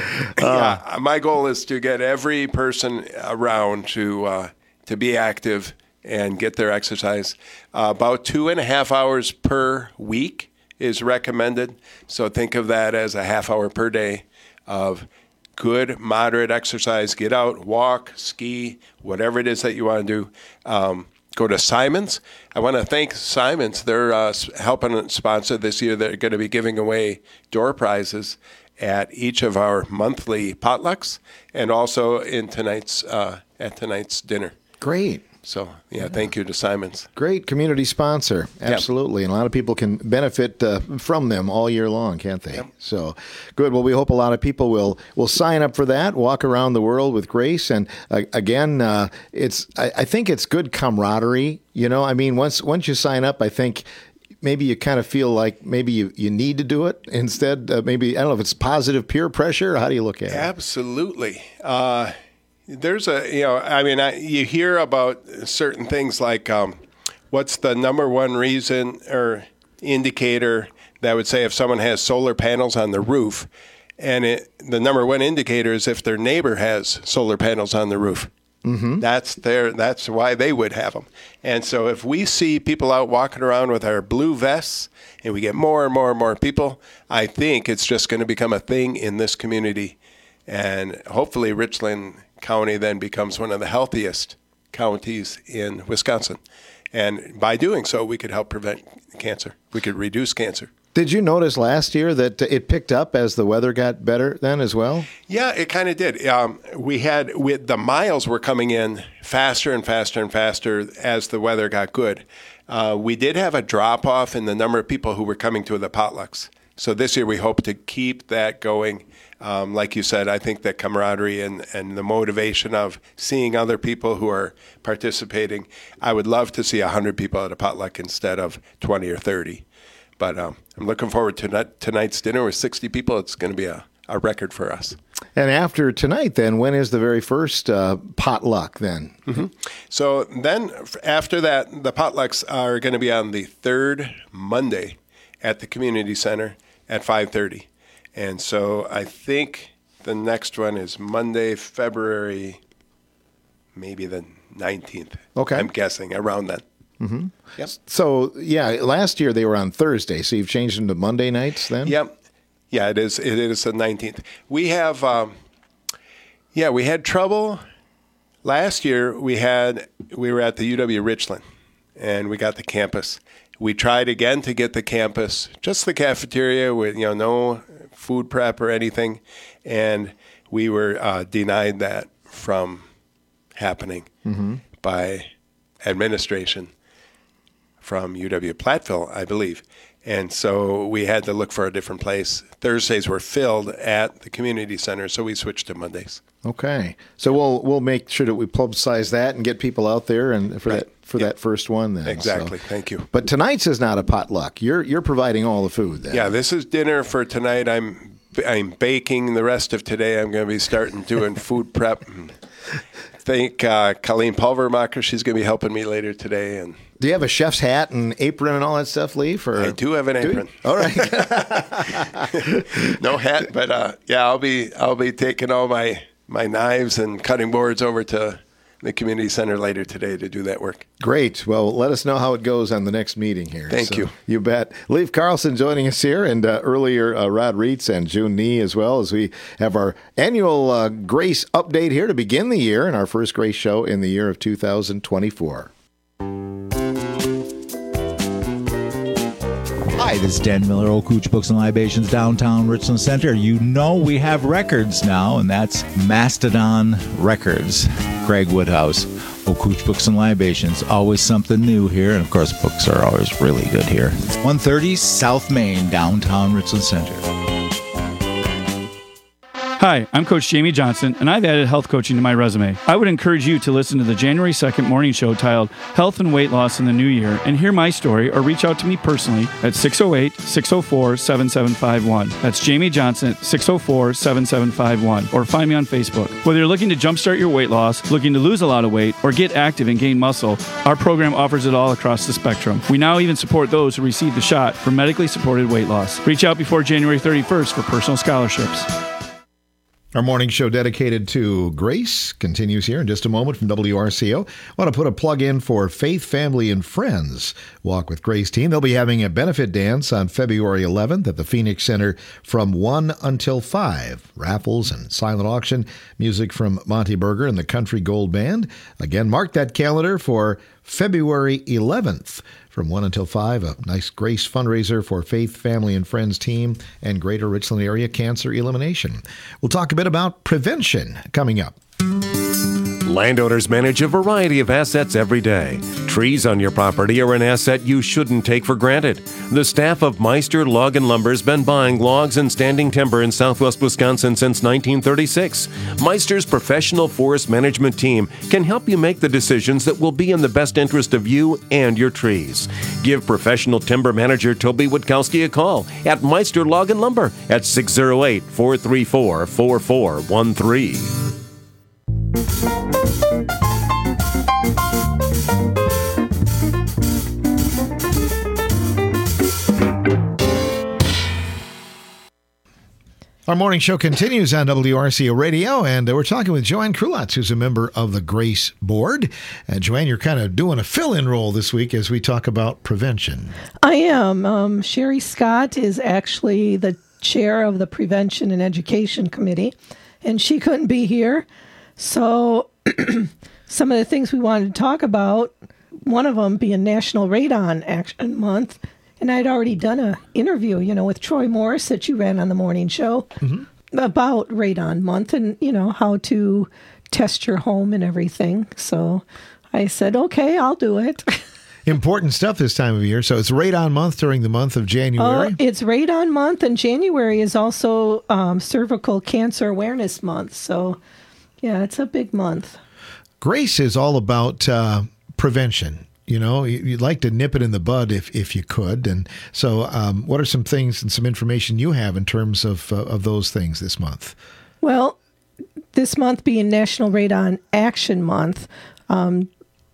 my goal is to get every person around to be active and get their exercise. About 2.5 hours per week is recommended. So think of that as a half hour per day of good, moderate exercise. Get out, walk, ski, whatever it is that you want to do. Go to Simons. I want to thank Simons. They're helping sponsor this year. They're going to be giving away door prizes at each of our monthly potlucks and also in at tonight's dinner. Great. So, thank you to Simons. Great community sponsor. Absolutely. Yep. And a lot of people can benefit from them all year long, can't they? Yep. So, good. Well, we hope a lot of people will sign up for that, walk around the world with grace. And again, I think it's good camaraderie. I mean, once you sign up, I think maybe you kind of feel like maybe you need to do it instead. Maybe, I don't know if it's positive peer pressure. Or how do you look at it? Absolutely. There's you hear about certain things like what's the number one reason or indicator that would say if someone has solar panels on the roof, and the number one indicator is if their neighbor has solar panels on the roof. Mm-hmm. That's why they would have them. And so if we see people out walking around with our blue vests and we get more and more and more people, I think it's just going to become a thing in this community. And hopefully Richland County then becomes one of the healthiest counties in Wisconsin. And by doing so, we could help prevent cancer. We could reduce cancer. Did you notice last year that it picked up as the weather got better then as well? Yeah, it kind of did. The miles were coming in faster and faster and faster as the weather got good. We did have a drop-off in the number of people who were coming to the potlucks. So this year we hope to keep that going. Like you said, I think that camaraderie and the motivation of seeing other people who are participating, I would love to see 100 people at a potluck instead of 20 or 30. But I'm looking forward to tonight's dinner with 60 people. It's going to be a record for us. And after tonight, then, when is the very first potluck then? Mm-hmm. So then after that, the potlucks are going to be on the third Monday at the community center at 5:30. And so I think the next one is Monday, February, maybe the 19th. Okay. I'm guessing around then. Mm-hmm. Yep. So, last year they were on Thursday, so you've changed them to Monday nights then? Yep. Yeah, it is. It is the 19th. We have, we had trouble. Last year we were at the UW Richland, and we got the campus. We tried again to get the campus, just the cafeteria with no food prep or anything, and we were denied that from happening by administration from UW Platteville, I believe. And so we had to look for a different place. Thursdays were filled at the community center, so we switched to Mondays. Okay. So we'll make sure that we publicize that and get people out there and for that first one then. Exactly. So. Thank you. But tonight's is not a potluck. You're providing all the food then. Yeah, this is dinner for tonight. I'm baking the rest of today. I'm going to be starting doing food prep. Thank Colleen Pulvermacher. She's going to be helping me later today. And do you have a chef's hat and apron and all that stuff, Leif? I do have an apron. All right. No hat, but I'll be taking all my knives and cutting boards over to the community center later today to do that work. Great. Well, let us know how it goes on the next meeting here. Thank you. You bet. Leif Carlson joining us here, and earlier Rod Reitz and June Nee as well, as we have our annual Grace update here to begin the year and our first Grace show in the year of 2024. Hi, this is Dan Miller, Old Cooch Books and Libations, downtown Richland Center. You know we have records now, and that's Mastodon Records. Craig Woodhouse, Old Cooch Books and Libations. Always something new here, and of course, books are always really good here. It's 130 South Main, downtown Richland Center. Hi, I'm Coach Jamie Johnson, and I've added health coaching to my resume. I would encourage you to listen to the January 2nd morning show titled Health and Weight Loss in the New Year and hear my story or reach out to me personally at 608-604-7751. That's Jamie Johnson at 604-7751, or find me on Facebook. Whether you're looking to jumpstart your weight loss, looking to lose a lot of weight, or get active and gain muscle, our program offers it all across the spectrum. We now even support those who receive the shot for medically supported weight loss. Reach out before January 31st for personal scholarships. Our morning show dedicated to Grace continues here in just a moment from WRCO. I want to put a plug in for Faith, Family, and Friends Walk with Grace team. They'll be having a benefit dance on February 11th at the Phoenix Center from 1 until 5. Raffles and silent auction, music from Monty Berger and the Country Gold Band. Again, mark that calendar for February 11th. From 1 until 5, a nice Grace fundraiser for Faith, Family, and Friends team and Greater Richland Area Cancer Elimination. We'll talk a bit about prevention coming up. Landowners manage a variety of assets every day. Trees on your property are an asset you shouldn't take for granted. The staff of Meister Log and Lumber has been buying logs and standing timber in southwest Wisconsin since 1936. Meister's professional forest management team can help you make the decisions that will be in the best interest of you and your trees. Give professional timber manager Toby Witkowski a call at Meister Log and Lumber at 608-434-4413. Our morning show continues on WRCO Radio, and we're talking with Joanne Krulotz, who's a member of the Grace Board. And Joanne, you're kind of doing a fill-in role this week as we talk about prevention. I am. Sherry Scott is actually the chair of the Prevention and Education Committee, and she couldn't be here. So some of the things we wanted to talk about, one of them being National Radon Action Month. And I'd already done an interview, with Troy Morris that you ran on the morning show about Radon Month and, how to test your home and everything. So I said, okay, I'll do it. Important stuff this time of year. So it's Radon Month during the month of January? It's Radon Month, and January is also Cervical Cancer Awareness Month. So, yeah, it's a big month. Grace is all about prevention. You'd like to nip it in the bud if you could. And so what are some things and some information you have in terms of those things this month? Well, this month being National Radon Action Month, the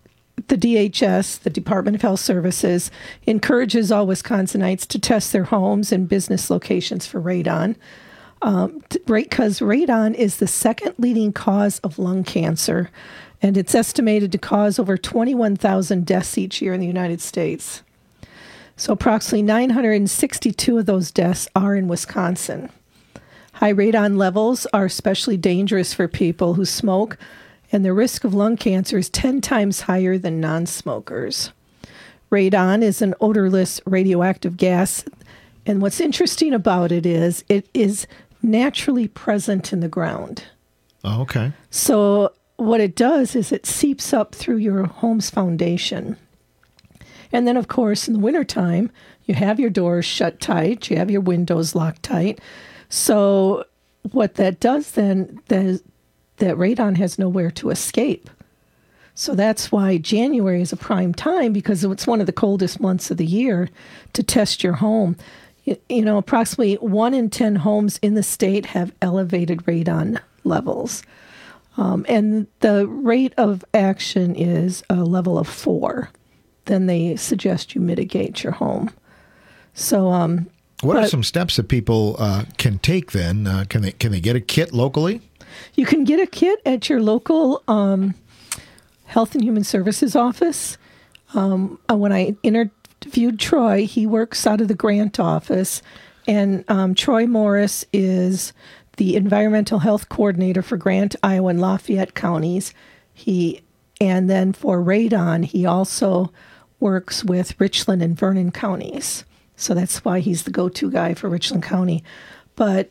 DHS, the Department of Health Services, encourages all Wisconsinites to test their homes and business locations for radon. Because radon is the second leading cause of lung cancer, and it's estimated to cause over 21,000 deaths each year in the United States. So approximately 962 of those deaths are in Wisconsin. High radon levels are especially dangerous for people who smoke, and the risk of lung cancer is 10 times higher than non-smokers. Radon is an odorless radioactive gas, and what's interesting about it is naturally present in the ground. Oh, okay. So what it does is it seeps up through your home's foundation. And then, of course, in the wintertime, you have your doors shut tight, you have your windows locked tight. So what that does then, that radon has nowhere to escape. So that's why January is a prime time, because it's one of the coldest months of the year to test your home. Approximately 1 in 10 homes in the state have elevated radon levels. And the rate of action is a level of 4. Then they suggest you mitigate your home. So, what are some steps that people can take then? Can they get a kit locally? You can get a kit at your local Health and Human Services office. When I interviewed Troy, he works out of the grant office, and Troy Morris is the environmental health coordinator for Grant, Iowa, and Lafayette counties. And then for radon, he also works with Richland and Vernon counties. So that's why he's the go-to guy for Richland County. But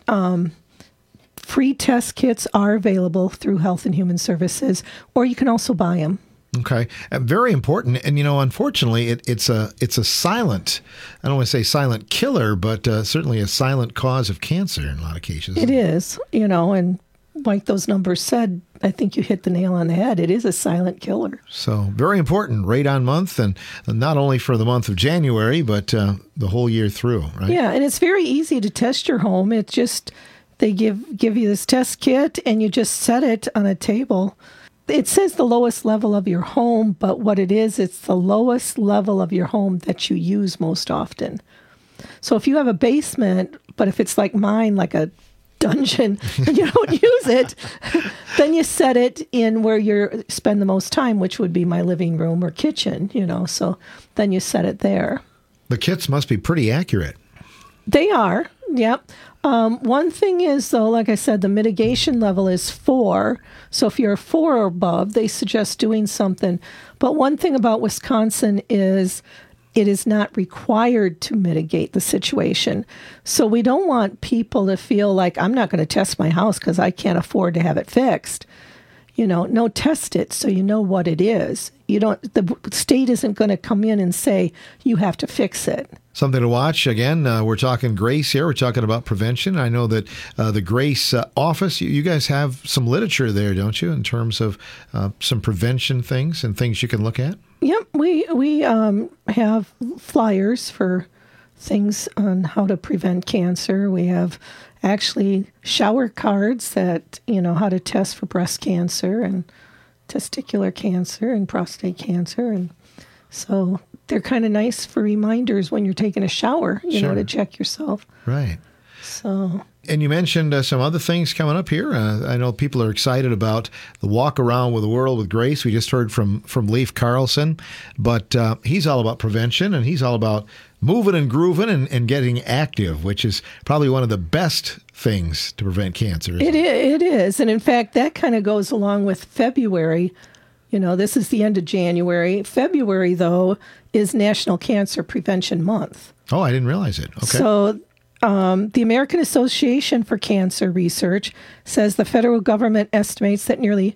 free test kits are available through Health and Human Services, or you can also buy them. Okay, very important. And unfortunately, it's a silent. I don't want to say silent killer, but certainly a silent cause of cancer in a lot of cases. It is, and like those numbers said, I think you hit the nail on the head. It is a silent killer. So very important, Radon Month, and not only for the month of January, but the whole year through, right? Yeah, and it's very easy to test your home. It's just they give you this test kit, and you just set it on a table. It says the lowest level of your home, but what it is, it's the lowest level of your home that you use most often. So if you have a basement, but if it's like mine, like a dungeon, and you don't use it, then you set it in where you spend the most time, which would be my living room or kitchen, so then you set it there. The kits must be pretty accurate. They are, yep. One thing is, though, like I said, the mitigation level is 4. So if you're 4 or above, they suggest doing something. But one thing about Wisconsin is it is not required to mitigate the situation. So we don't want people to feel like, I'm not going to test my house because I can't afford to have it fixed. No, test it so you know what it is. The state isn't going to come in and say, you have to fix it. Something to watch. Again, we're talking GRACE here. We're talking about prevention. I know that the GRACE office, you guys have some literature there, don't you, in terms of some prevention things and things you can look at? Yep. We have flyers for things on how to prevent cancer. We have actually shower cards that, how to test for breast cancer and testicular cancer and prostate cancer. And so they're kind of nice for reminders when you're taking a shower, Sure. to check yourself. Right. So. And you mentioned some other things coming up here. I know people are excited about the Walk Around with the World with Grace. We just heard from Leif Carlson, but he's all about prevention, and he's all about moving and grooving and getting active, which is probably one of the best things to prevent cancer. It is. And in fact, that kind of goes along with February. This is the end of January. February, though, is National Cancer Prevention Month. Oh, I didn't realize it. Okay. So the American Association for Cancer Research says the federal government estimates that nearly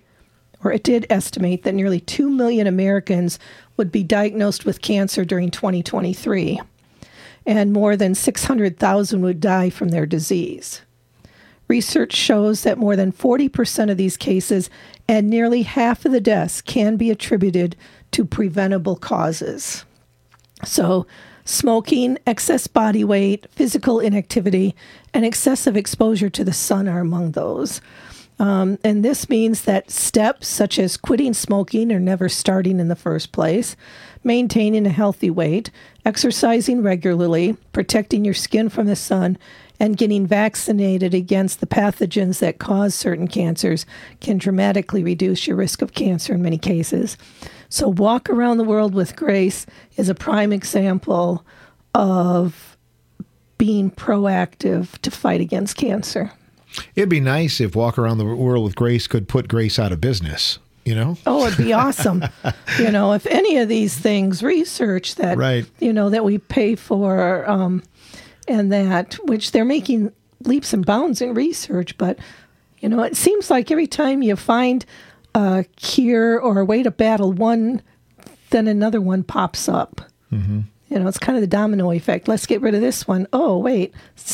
2 million Americans would be diagnosed with cancer during 2023, and more than 600,000 would die from their disease. Research shows that more than 40% of these cases and nearly half of the deaths can be attributed to preventable causes. So, smoking, excess body weight, physical inactivity, and excessive exposure to the sun are among those. And this means that steps such as quitting smoking or never starting in the first place, maintaining a healthy weight, exercising regularly, protecting your skin from the sun, and getting vaccinated against the pathogens that cause certain cancers can dramatically reduce your risk of cancer in many cases. So Walk Around the World with Grace is a prime example of being proactive to fight against cancer. It'd be nice if Walk Around the World with Grace could put Grace out of business, Oh, it'd be awesome. If any of these things, research that, right. That we pay for, and that, which they're making leaps and bounds in research, but, it seems like every time you find a cure or a way to battle one, then another one pops up. Mm-hmm. It's kind of the domino effect. Let's get rid of this one. Oh, wait.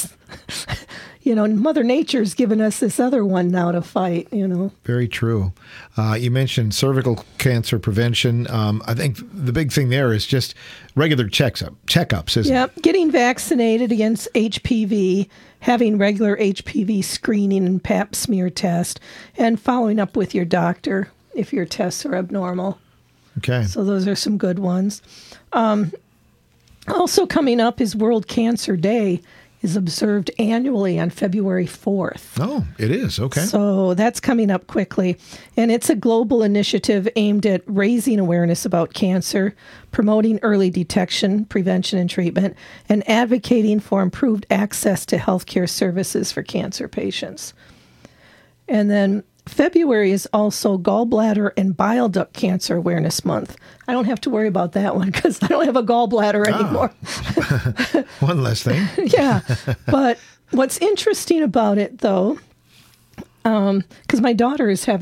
Mother Nature's given us this other one now to fight, Very true. You mentioned cervical cancer prevention. I think the big thing there is just regular checkups, isn't it? Yep, getting vaccinated against HPV, having regular HPV screening and pap smear test, and following up with your doctor if your tests are abnormal. Okay. So those are some good ones. Also coming up is World Cancer Day, is observed annually on February 4th. Oh, it is. Okay. So that's coming up quickly. And it's a global initiative aimed at raising awareness about cancer, promoting early detection, prevention, and treatment, and advocating for improved access to healthcare services for cancer patients. And then February is also Gallbladder and Bile Duct Cancer Awareness Month. I don't have to worry about that one because I don't have a gallbladder anymore. One less thing. Yeah. But what's interesting about it, though, because my daughter is having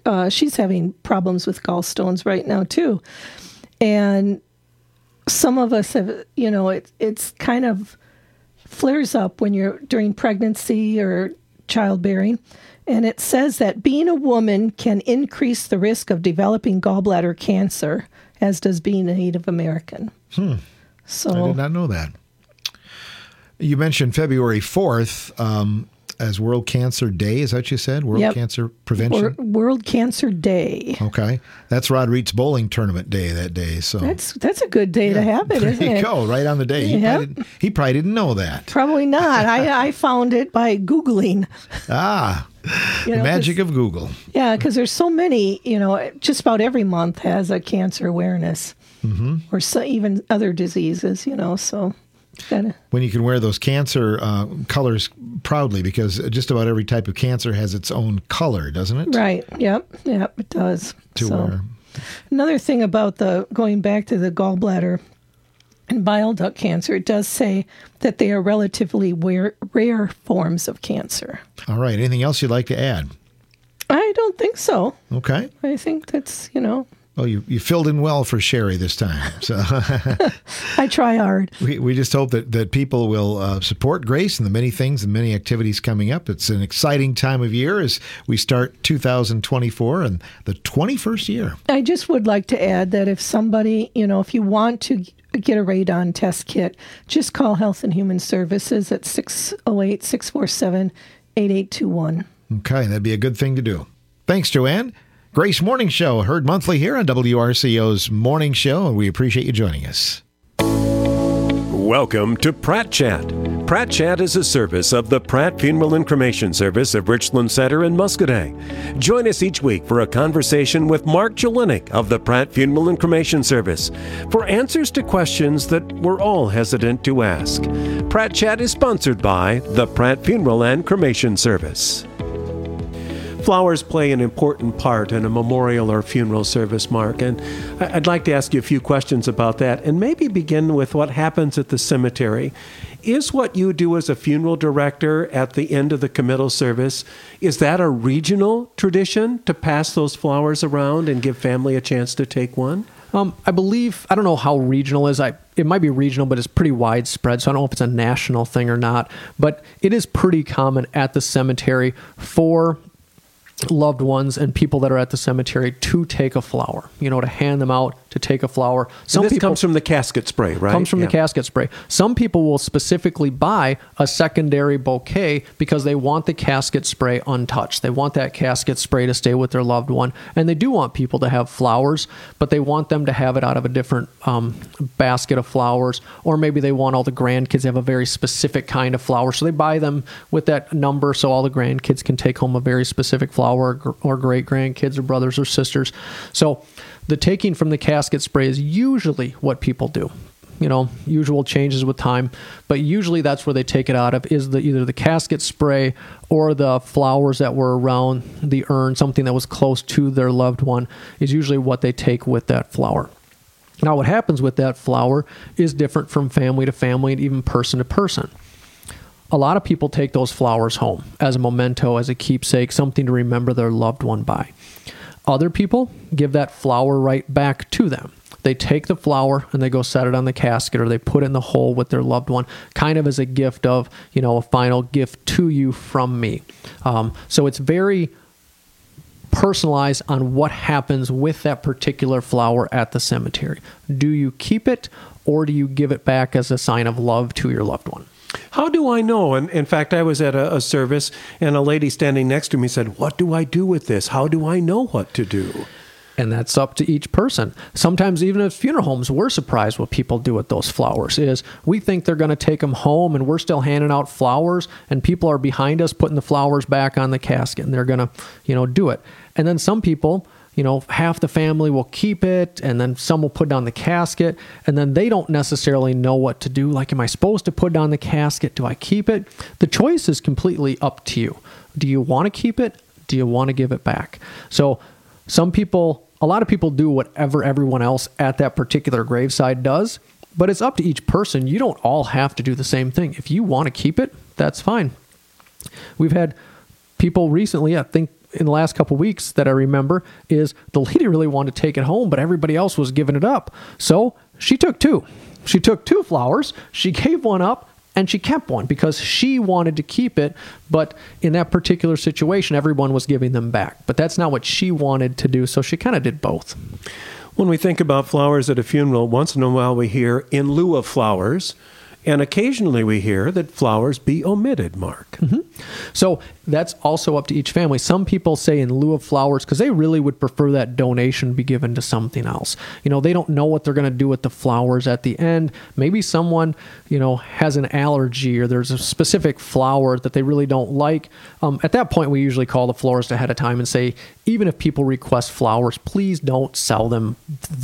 she's having problems with gallstones right now too. And some of us have, it's kind of flares up when you're during pregnancy or childbearing. And it says that being a woman can increase the risk of developing gallbladder cancer, as does being a Native American. So I did not know that. You mentioned February 4th as World Cancer Day. Is that what you said? World Cancer Prevention? World Cancer Day. Okay. That's Rod Reed's bowling tournament day that day. So that's a good day to have it, isn't it? There you go, right on the day. He probably didn't know that. Probably not. I found it by Googling. The magic of Google. Yeah, because there's so many, just about every month has a cancer awareness. Or even other diseases, so... When you can wear those cancer colors proudly, because just about every type of cancer has its own color, doesn't it? Right. Yep, it does. Wear. Another thing about going back to the gallbladder and bile duct cancer, it does say that they are relatively rare forms of cancer. All right. Anything else you'd like to add? I don't think so. Okay. I think that's, Well, you filled in well for Sherry this time. So I try hard. We just hope that people will support Grace and the many things and many activities coming up. It's an exciting time of year as we start 2024 and the 21st year. I just would like to add that if somebody, if you want to get a radon test kit, just call Health and Human Services at 608-647-8821. Okay, that'd be a good thing to do. Thanks, Joanne. Grace Morning Show, heard monthly here on WRCO's Morning Show, and we appreciate you joining us. Welcome to Pratt Chat. Pratt Chat is a service of the Pratt Funeral and Cremation Service of Richland Center in Muscoda. Join us each week for a conversation with Mark Jelinek of the Pratt Funeral and Cremation Service for answers to questions that we're all hesitant to ask. Pratt Chat is sponsored by the Pratt Funeral and Cremation Service. Flowers play an important part in a memorial or funeral service, Mark, and I'd like to ask you a few questions about that and maybe begin with what happens at the cemetery. Is what you do as a funeral director at the end of the committal service, is that a regional tradition to pass those flowers around and give family a chance to take one? I believe, I don't know how regional is. It might be regional, but it's pretty widespread, so I don't know if it's a national thing or not. But it is pretty common at the cemetery for loved ones and people that are at the cemetery to take a flower, to hand them out, to take a flower. Some people comes from the casket spray, right? Comes from the casket spray. Some people will specifically buy a secondary bouquet because they want the casket spray untouched. They want that casket spray to stay with their loved one. And they do want people to have flowers, but they want them to have it out of a different basket of flowers. Or maybe they want all the grandkids to have a very specific kind of flower. So they buy them with that number so all the grandkids can take home a very specific flower, or great-grandkids or brothers or sisters. So the taking from the casket spray is usually what people do. Usual changes with time, but usually that's where they take it out of, is either the casket spray or the flowers that were around the urn, something that was close to their loved one, is usually what they take with that flower. Now, what happens with that flower is different from family to family and even person to person. A lot of people take those flowers home as a memento, as a keepsake, something to remember their loved one by. Other people give that flower right back to them. They take the flower and they go set it on the casket, or they put it in the hole with their loved one, kind of as a gift of, a final gift to you from me. So it's very personalized on what happens with that particular flower at the cemetery. Do you keep it, or do you give it back as a sign of love to your loved one? How do I know? And in fact, I was at a service and a lady standing next to me said, "What do I do with this? How do I know what to do?" And that's up to each person. Sometimes even at funeral homes, we're surprised what people do with those flowers. Is we think they're going to take them home and we're still handing out flowers and people are behind us putting the flowers back on the casket and they're going to, do it. And then some people, half the family will keep it, and then some will put it on the casket, and then they don't necessarily know what to do. Like, am I supposed to put it on the casket? Do I keep it? The choice is completely up to you. Do you want to keep it? Do you want to give it back? So a lot of people do whatever everyone else at that particular graveside does, but it's up to each person. You don't all have to do the same thing. If you want to keep it, that's fine. We've had people recently, I think in the last couple of weeks that I remember is the lady really wanted to take it home, but everybody else was giving it up. So she took two. She took 2 flowers. She gave one up. And she kept one because she wanted to keep it, but in that particular situation, everyone was giving them back. But that's not what she wanted to do, so she kind of did both. When we think about flowers at a funeral, once in a while we hear in lieu of flowers, and occasionally we hear that flowers be omitted, Mark. Mm-hmm. So that's also up to each family. Some people say in lieu of flowers because they really would prefer that donation be given to something else. They don't know what they're going to do with the flowers at the end. Maybe someone, has an allergy or there's a specific flower that they really don't like. At that point, we usually call the florist ahead of time and say, even if people request flowers, please don't sell them